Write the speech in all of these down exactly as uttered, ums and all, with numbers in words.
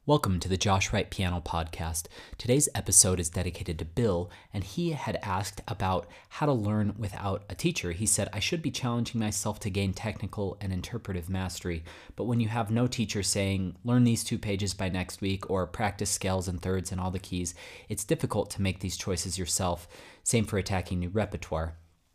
Welcome to the Josh Wright Piano Podcast. Today's episode is dedicated to Bill, and he had asked about how to learn without a teacher. He said, I should be challenging myself to gain technical and interpretive mastery, but when you have no teacher saying, learn these two pages by next week, or practice scales and thirds and all the keys, it's difficult to make these choices yourself. Same for attacking new repertoire.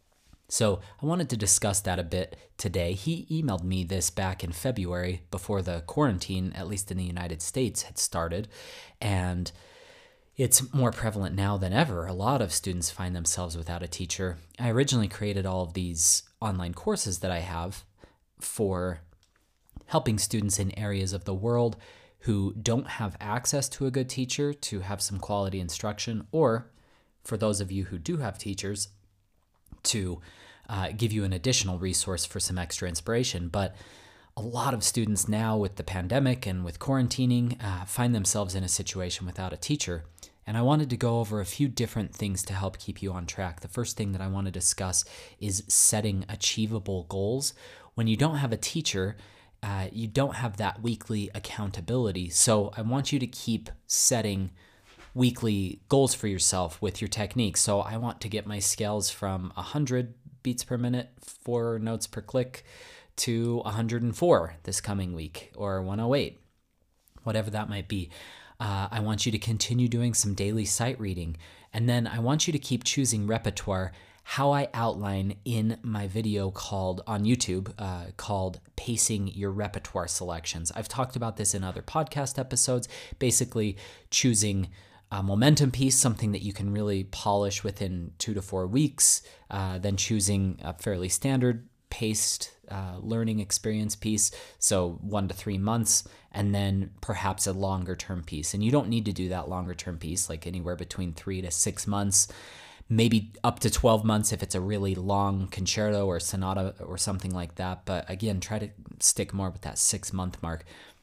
So I wanted to discuss that a bit today. He emailed me this back in February before the quarantine, at least in the United States, had started. And it's more prevalent now than ever. A lot of students find themselves without a teacher. I originally created all of these online courses that I have for helping students in areas of the world who don't have access to a good teacher to have some quality instruction, or for those of you who do have teachers, to uh, give you an additional resource for some extra inspiration. But a lot of students now with the pandemic and with quarantining uh, find themselves in a situation without a teacher. And I wanted to go over a few different things to help keep you on track. The first thing that I want to discuss is setting achievable goals. When you don't have a teacher, uh, you don't have that weekly accountability. So I want you to keep setting weekly goals for yourself with your technique. So I want to get my scales from one hundred beats per minute, four notes per click, to one hundred four this coming week, or one oh eight, whatever that might be. Uh, I want you to continue doing some daily sight reading. And then I want you to keep choosing repertoire, how I outline in my video called on YouTube, uh, called Pacing Your Repertoire Selections. I've talked about this in other podcast episodes, basically choosing a momentum piece, something that you can really polish within two to four weeks, uh, then choosing a fairly standard paced uh, learning experience piece, so one to three months, and then perhaps a longer term piece. And you don't need to do that longer term piece, like anywhere between three to six months, maybe up to twelve months if it's a really long concerto or sonata or something like that. But again, try to stick more with that six month mark.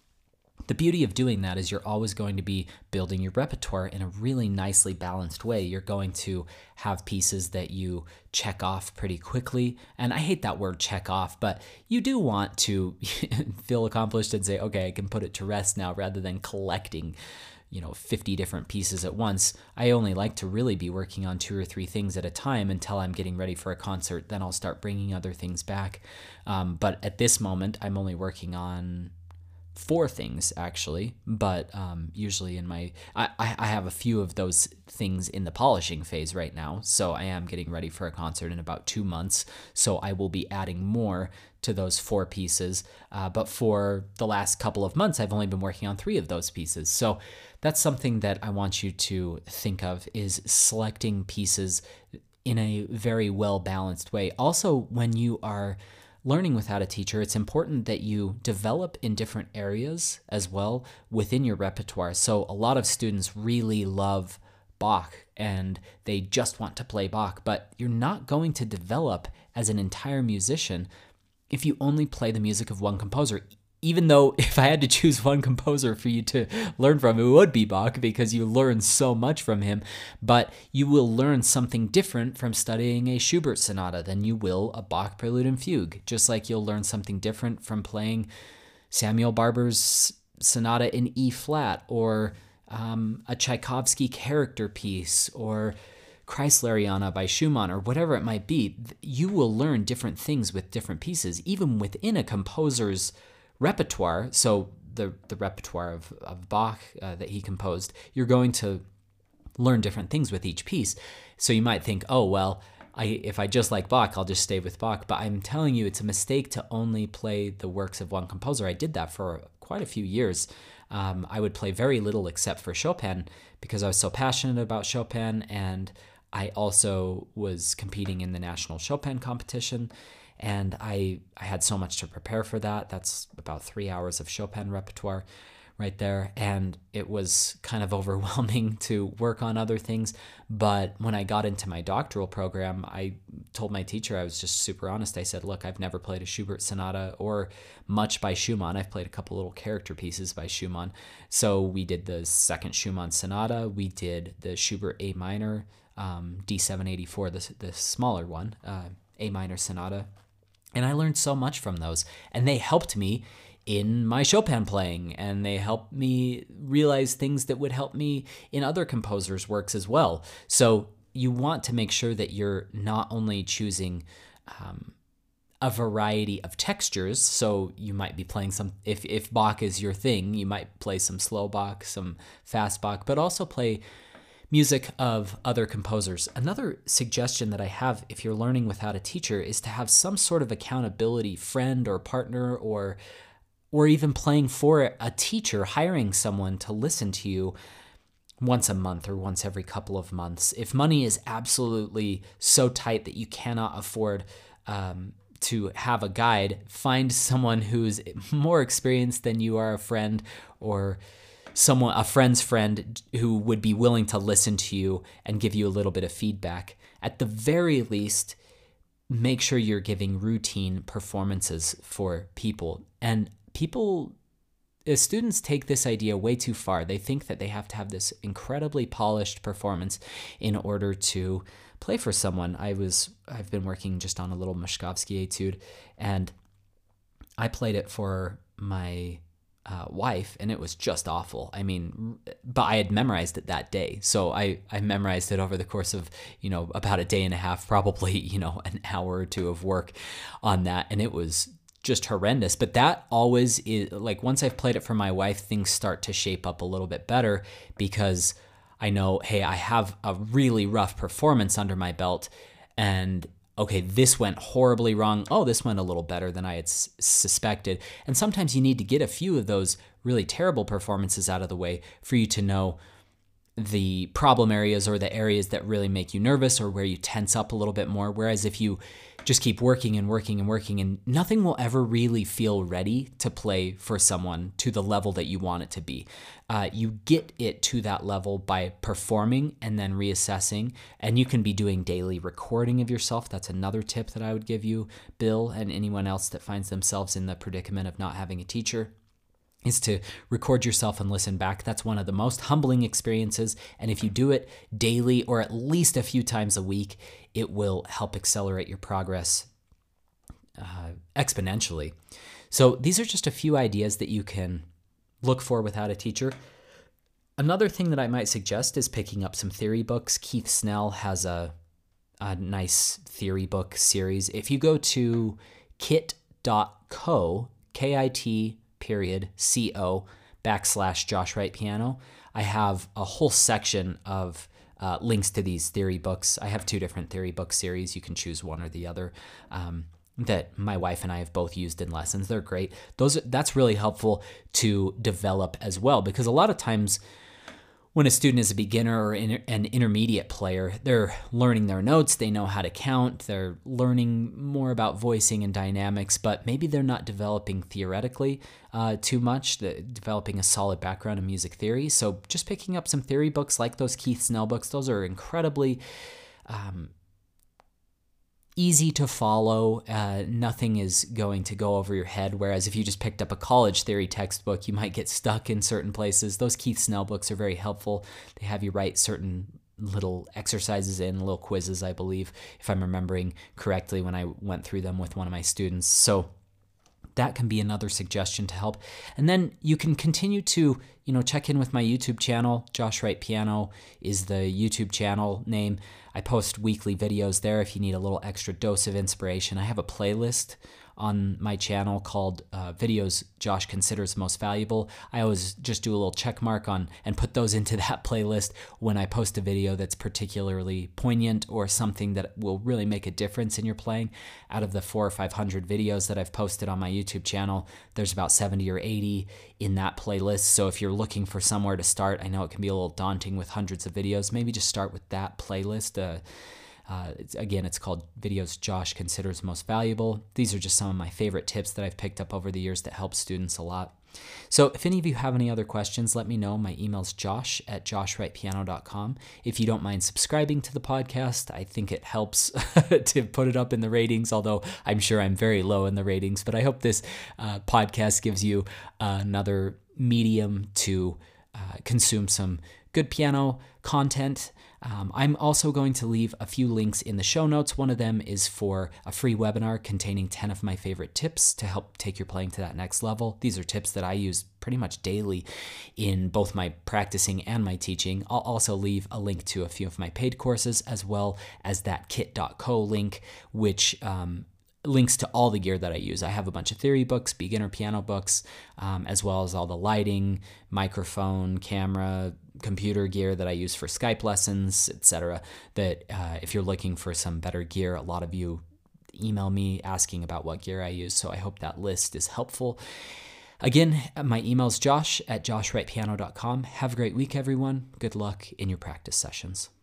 The beauty of doing that is you're always going to be building your repertoire in a really nicely balanced way. You're going to have pieces that you check off pretty quickly. And I hate that word check off, but you do want to feel accomplished and say, okay, I can put it to rest now, rather than collecting, you know, fifty different pieces at once. I only like to really be working on two or three things at a time until I'm getting ready for a concert. Then I'll start bringing other things back. Um, but at this moment, I'm only working on four things actually, but um, usually in my, I, I have a few of those things in the polishing phase right now. So I am getting ready for a concert in about two months. So I will be adding more to those four pieces. Uh, but for the last couple of months, I've only been working on three of those pieces. So that's something that I want you to think of, is selecting pieces in a very well-balanced way. Also, when you are learning without a teacher, it's important that you develop in different areas as well within your repertoire. So a lot of students really love Bach and they just want to play Bach, but you're not going to develop as an entire musician if you only play the music of one composer. Even though if I had to choose one composer for you to learn from, it would be Bach, because you learn so much from him. But you will learn something different from studying a Schubert sonata than you will a Bach prelude and fugue. Just like you'll learn something different from playing Samuel Barber's sonata in E flat, or um, a Tchaikovsky character piece, or Kreisleriana by Schumann, or whatever it might be. You will learn different things with different pieces, even within a composer's repertoire. So the the repertoire of, of Bach uh, that he composed, you're going to learn different things with each piece. So you might think, oh, well, I if I just like Bach, I'll just stay with Bach. But I'm telling you, it's a mistake to only play the works of one composer. I did that for quite a few years. Um, I would play very little except for Chopin, because I was so passionate about Chopin, and I also was competing in the National Chopin competition. And I, I had so much to prepare for that. That's about three hours of Chopin repertoire right there. And it was kind of overwhelming to work on other things. But when I got into my doctoral program, I told my teacher, I was just super honest. I said, look, I've never played a Schubert sonata or much by Schumann. I've played a couple little character pieces by Schumann. So we did the second Schumann sonata. We did the Schubert A minor, um, D seven eighty-four, the, the smaller one, uh, A minor sonata. And I learned so much from those, and they helped me in my Chopin playing, and they help me realize things that would help me in other composers' works as well. So you want to make sure that you're not only choosing um, a variety of textures. So you might be playing some, if, if Bach is your thing, you might play some slow Bach, some fast Bach, but also play music of other composers. Another suggestion that I have if you're learning without a teacher is to have some sort of accountability friend or partner, or or even playing for a teacher, hiring someone to listen to you once a month or once every couple of months. If money is absolutely so tight that you cannot afford um, to have a guide, find someone who's more experienced than you are, a friend, or someone, a friend's friend who would be willing to listen to you and give you a little bit of feedback. At the very least, make sure you're giving routine performances for people. And people, as students, take this idea way too far. They think that they have to have this incredibly polished performance in order to play for someone. I was, I've been working just on a little Moszkowski etude, and I played it for my uh, wife, and it was just awful. I mean, but I had memorized it that day. So I, I memorized it over the course of, you know, about a day and a half, probably, you know, an hour or two of work on that. And it was just horrendous. But that always is, like, once I've played it for my wife, things start to shape up a little bit better, because I know, hey, I have a really rough performance under my belt, and okay, this went horribly wrong. Oh, this went a little better than I had s- suspected. And sometimes you need to get a few of those really terrible performances out of the way for you to know the problem areas, or the areas that really make you nervous, or where you tense up a little bit more. Whereas if you just keep working and working and working, and nothing will ever really feel ready to play for someone to the level that you want it to be. Uh, you get it to that level by performing and then reassessing, and you can be doing daily recording of yourself. That's another tip that I would give you, Bill, and anyone else that finds themselves in the predicament of not having a teacher, is to record yourself and listen back. That's one of the most humbling experiences. And if you do it daily, or at least a few times a week, it will help accelerate your progress uh, exponentially. So these are just a few ideas that you can look for without a teacher. Another thing that I might suggest is picking up some theory books. Keith Snell has a, a nice theory book series. If you go to kit dot co, K I T period C-O backslash Josh Wright Piano, I have a whole section of uh, links to these theory books. I have two different theory book series. You can choose one or the other, um, that my wife and I have both used in lessons. They're great. Those That's really helpful to develop as well, because a lot of times when a student is a beginner or in, an intermediate player, they're learning their notes, they know how to count, they're learning more about voicing and dynamics, but maybe they're not developing theoretically uh, too much, the, developing a solid background in music theory. So just picking up some theory books like those Keith Snell books, those are incredibly um, easy to follow. Uh, nothing is going to go over your head. Whereas if you just picked up a college theory textbook, you might get stuck in certain places. Those Keith Snell books are very helpful. They have you write certain little exercises in, little quizzes, I believe, if I'm remembering correctly when I went through them with one of my students. So that can be another suggestion to help. And then you can continue to, you know, check in with my YouTube channel. Josh Wright Piano is the YouTube channel name. I post weekly videos there if you need a little extra dose of inspiration. I have a playlist on my channel called uh, Videos Josh Considers Most Valuable. I always just do a little check mark on and put those into that playlist when I post a video that's particularly poignant or something that will really make a difference in your playing. Out of the four or five hundred videos that I've posted on my YouTube channel, there's about seventy or eighty in that playlist. So if you're looking for somewhere to start, I know it can be a little daunting with hundreds of videos, maybe just start with that playlist. Uh, Uh, it's, again, it's called Videos Josh Considers Most Valuable. These are just some of my favorite tips that I've picked up over the years that help students a lot. So if any of you have any other questions, let me know. My email's josh at josh wright piano dot com. If you don't mind subscribing to the podcast, I think it helps to put it up in the ratings, although I'm sure I'm very low in the ratings. But I hope this uh, podcast gives you uh, another medium to uh, consume some good piano content. Um, I'm also going to leave a few links in the show notes. One of them is for a free webinar containing ten of my favorite tips to help take your playing to that next level. These are tips that I use pretty much daily in both my practicing and my teaching. I'll also leave a link to a few of my paid courses, as well as that kit dot co link, which um, links to all the gear that I use. I have a bunch of theory books, beginner piano books, um, as well as all the lighting, microphone, camera, computer gear that I use for Skype lessons, et cetera. That uh, if you're looking for some better gear, a lot of you email me asking about what gear I use, so I hope that list is helpful. Again, my email is josh at josh wright piano dot com. Have a great week, everyone. Good luck in your practice sessions.